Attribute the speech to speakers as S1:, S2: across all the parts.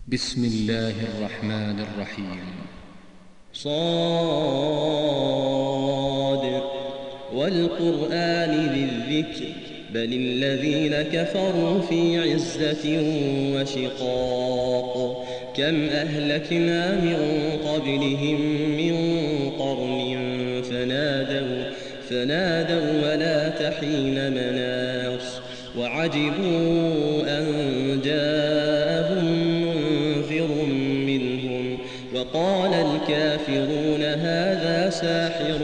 S1: بسم الله الرحمن الرحيم.
S2: صاد والقرآن ذي الذكر بل الذين كفروا في عزة وشقاق كم أهلكنا من قبلهم من قرن فنادوا ولا تحين مناص وعجبوا أن جاءهم منذر منهم وقال الكافرون هذا ساحر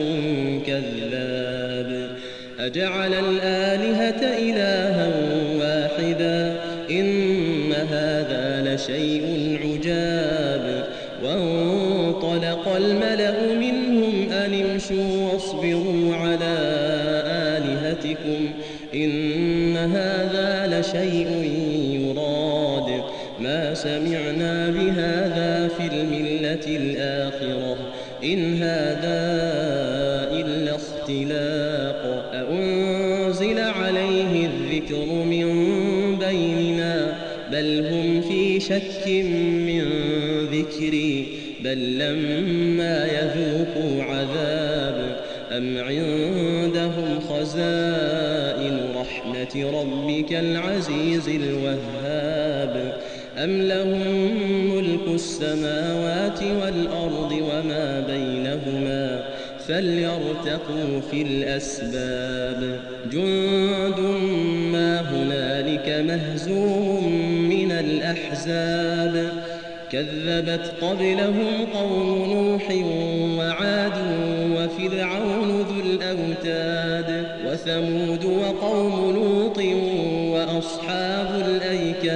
S2: كذاب أجعل الآلهة إلها واحدا إن هذا لشيء عجاب وانطلق الملأ منهم أن امشوا واصبروا على آلهتكم إن هذا لشيء يراد ما سمعنا بهذا في الملة الآخرة إن هذا إلا اختلاق أأنزل عليه الذكر من بيننا بل هم في شك من ذكري بل لما يذوقوا عذاب أم عندهم خزائن رحمة ربك العزيز الوهاب أم لهم ملك السماوات والأرض وما بينهما فليرتقوا في الأسباب جند ما هنالك مهزوم من الأحزاب كذبت قبلهم قوم نوح وعاد وفرعون ذو الأوتاد وثمود وقوم لوط وأصحاب الأيكة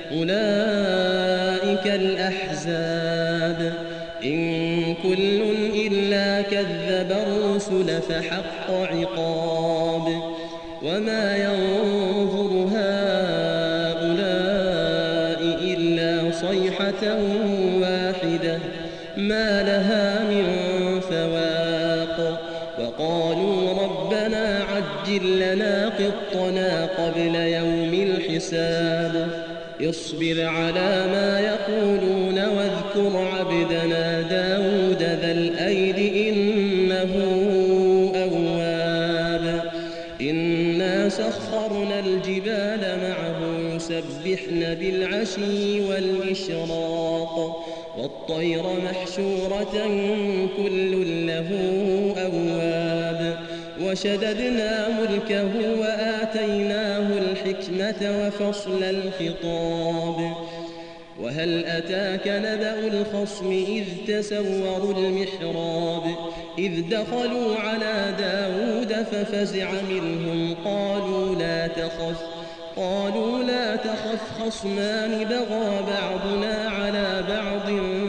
S2: أولئك الأحزاب إن كل إلا كذب الرسل فحق عقاب وما ينظر هؤلاء إلا صيحة واحدة ما لها من فواق وقالوا ربنا عجل لنا قطنا قبل يوم الحساب اصبر على ما يقولون واذكر عبدنا داود ذا الأيد إنه أواب إنا سخرنا الجبال معه يسبحن بالعشي والإشراق والطير محشورة كل له أواب وشددنا ملكه وآتيناه الحكمة وفصل الخطاب وهل أتاك نبأ الخصم إذ تسوروا المحراب إذ دخلوا على داود ففزع منهم قالوا لا تخف خصمان بغى بعضنا على بعض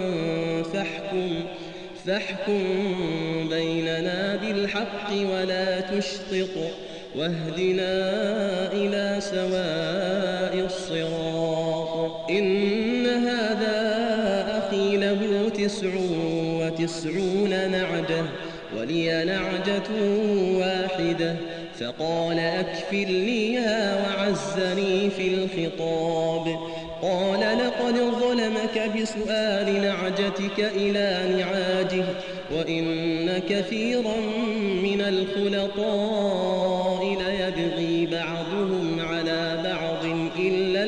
S2: فاحكم بيننا بالحق ولا تشطط واهدنا إلى سواء الصراط إن هذا أخي له 99 نعجة ولي نعجة واحدة فقال أكفلنيها وعزني في الخطاب قال لقد ظلمك بسؤال نعجتك إلى نعاجه وإن كثيرا من الخلطاء ليبغي بعضهم على بعض إلا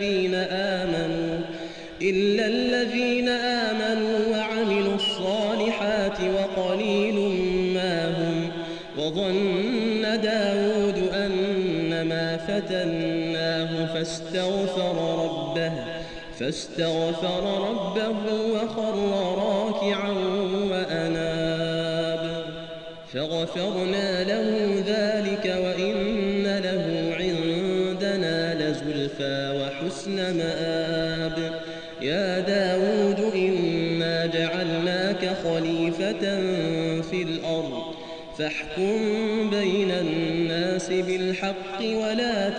S2: الذين آمنوا وعملوا الصالحات وقليل ما هم وظن داود أنما فتناه فاستغفر ربه وخر راكعا وأناب فغفرنا له ذلك وإن له عندنا لزلفى وحسن مآب يا داود إنا جعلناك خليفة في الأرض فاحكم بين الناس بالحق ولا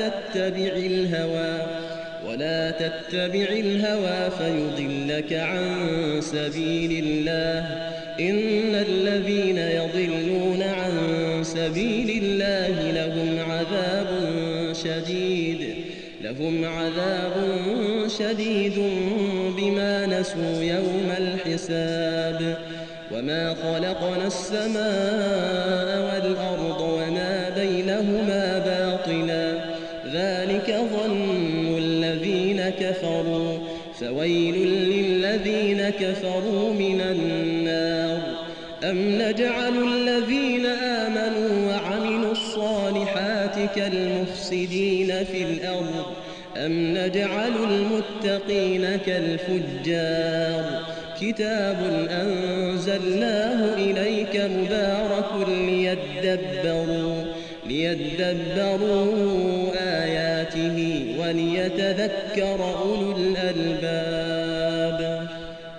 S2: تتبع الهوى فيضلك عن سبيل الله إن الذين يضلون عن سبيل الله لهم عذاب شديد لهم عذاب شديد بما نسوا يوم الحساب وما خلقنا السماء والأرض وما بينهما باطلا ذلك ظن الذين كفروا فويل للذين كفروا من النار أم نجعل الذين آمنوا وعملوا الصالحات كالمفسدين في الأرض أم نجعل المتقين كالفجار كتاب أنزلناه إليك مبارك ليدبروا آياته وليتذكر أولو الألباب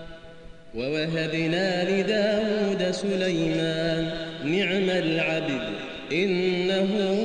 S2: ووهبنا لداود سليمان نعم العبد إنه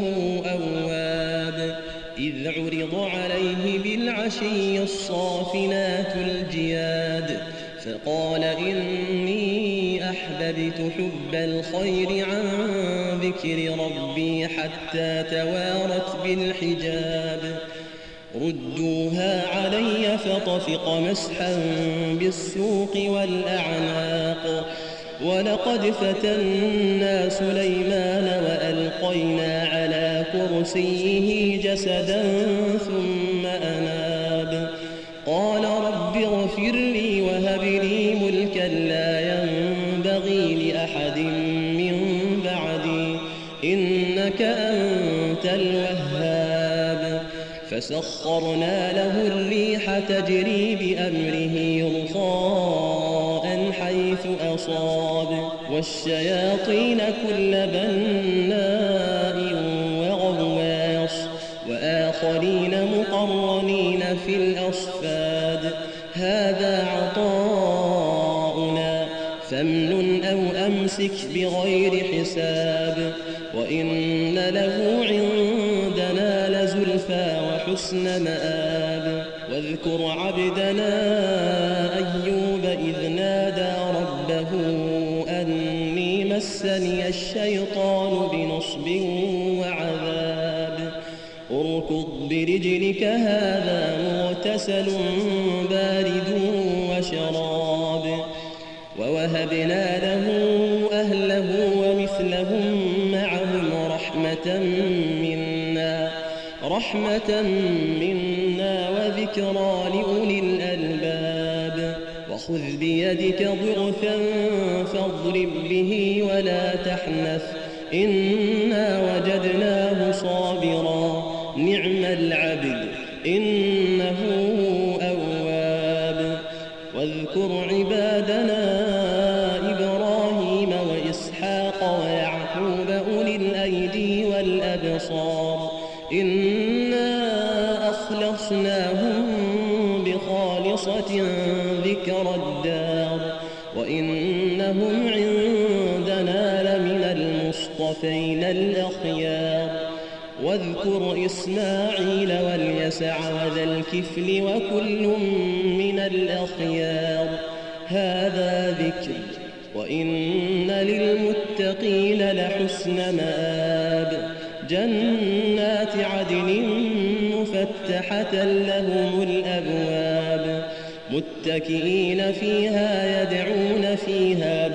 S2: أواب إذ عرض عليه بالعشي الصافنات الجياد فقال إني أحببت حب الخير عن ذكر ربي حتى توارت بالحجاب ردوها علي فطفق مسحا بالسوق والأعناق ولقد فتنا سليمان وألقينا على كرسيه جسدا ثم أناب قال رب اغفر لي وهب لي ملكا لا ينبغي لأحد من بعدي إنك أنت الوهاب فسخرنا له الريح تجري بأمره رخاء حيث أصاب والشياطين كل بناء وغواص وآخرين مقرنين في الأصفاد هذا عطاؤنا فامنن أو أمسك بغير حساب وإن له عندنا لزلفى وحسن مآب واذكر عبدنا أيوب إذ نادى ربه أني مسني الشيطان بنصب وعذاب اركض برجلك هذا مغتسل بارد وشراب ووهبنا له أهله ومثلهم معهم رحمة منا وذكرى لأولي الألباب وخذ بيدك ضغثا فاضرب به ولا تحنث إنا وجدناه صابرا نعم العبد إنه أواب واذكر عبادنا إبراهيم وإسحاق ويعقوب أولي الأيدي والأبصار إنا أخلصناهم بخالصة ذكر الدار وإنهم عندنا لمن المصطفين الأخيار واذكر إسماعيل واليسع وذا الكفل وكل من الأخيار هذا ذكر وإن للمتقين لحسن مآب جنات عدن مفتحة لهم الأبواب متكئين فيها يدعون فيها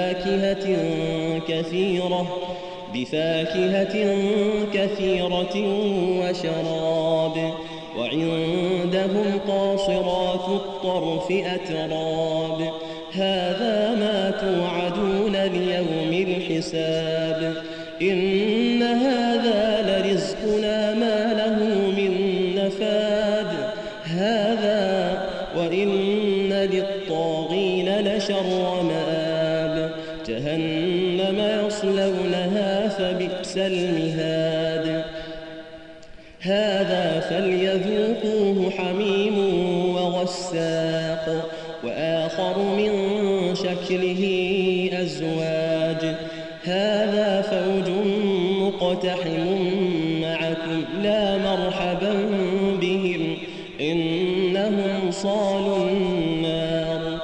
S2: بفاكهة كثيرة وشراب وعندهم قاصرات الطرف أتراب هذا ما توعدون ليوم الحساب إن هذا لرزقنا ما له من نفاد هذا وإن للطاغين لشر مآب جهنم يصلونها فبئس المهاد هذا فليذوقوه حميم وغساق وآخر من شكله أزواج هذا فوج مقتحم معكم لا مرحبا بهم إنهم صالوا النار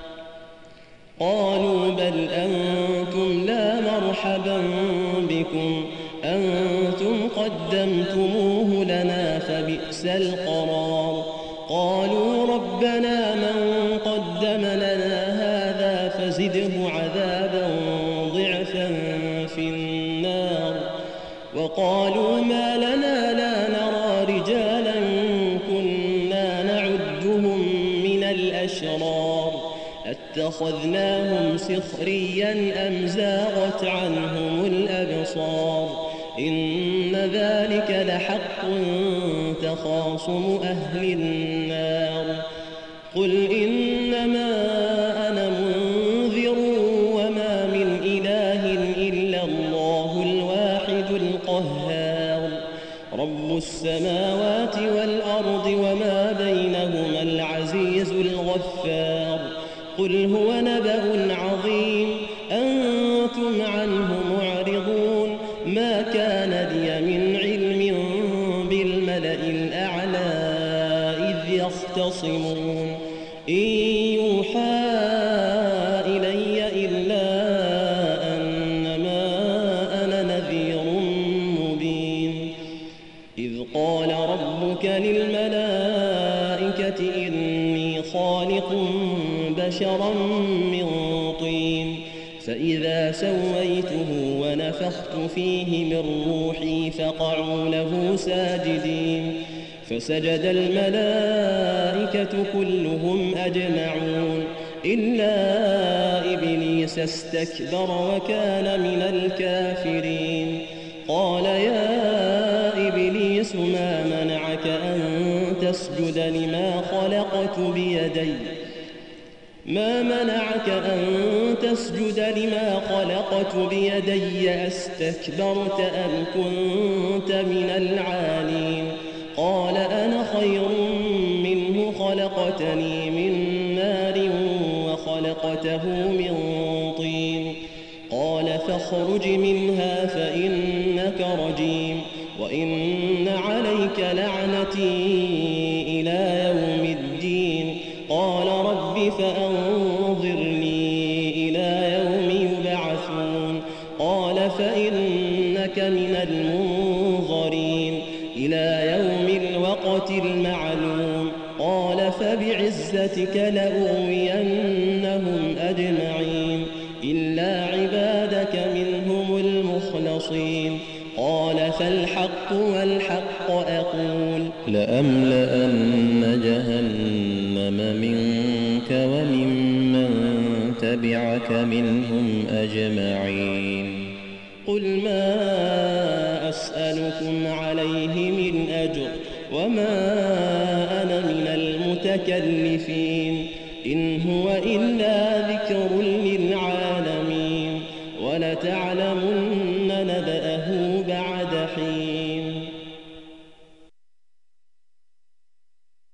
S2: قالوا بل أنتم لا مرحبا بكم أنتم قدمتموه لنا فبئس وبئس القرار قالوا ربنا من قدم لنا هذا فزده عذابا ضعفا في النار وقالوا ما لنا لا نرى رجالا كنا نعدهم من الأشرار اتخذناهم سخريا أم زاغت عنهم الأبصار إن ذلك لحق تخاصم أهل النار قل إنما أنا منذر وما من إله إلا الله الواحد القهار رب السماوات والأرض وما بينهما العزيز الغفار قل هو نبأ عظيم أنتم عنه معرضون ما كان لي من علم بالملأ الأعلى إذ يختصمون إن يوحى إلي إلا أنما أنا نذير مبين إذ قال ربك للملائكة إني خالق بشرا من طين فإذا سويته ونفخت فيه من روحي فقعوا له ساجدين فسجد الملائكة كلهم أجمعون إلا إبليس استكبر وكان من الكافرين قال يا إبليس ما منعك أن تسجد لما خلقت بيدي أستكبرت أم كنت من العالين قال أنا خير منه خلقتني من نار وخلقته من طين قال فاخرج منها فإنك رجيم وإن عليك لعنتي إلى يوم الدين قال رب فأنظرني إلى يوم يبعثون قال فإنك من المنظرين إلى يوم الوقت المعلوم قال فبعزتك لأغوينهم أجمعين إلا عبادك منهم المخلصين قال فالحق والحق أقول
S3: لأملأن جهنم منك وممن تبعك منهم أجمعين
S2: قل ما أسألكم عليه من أجر وما أنا من المتكلفين إن هو إلا ذكر للعالمين ولتعلمن نبأه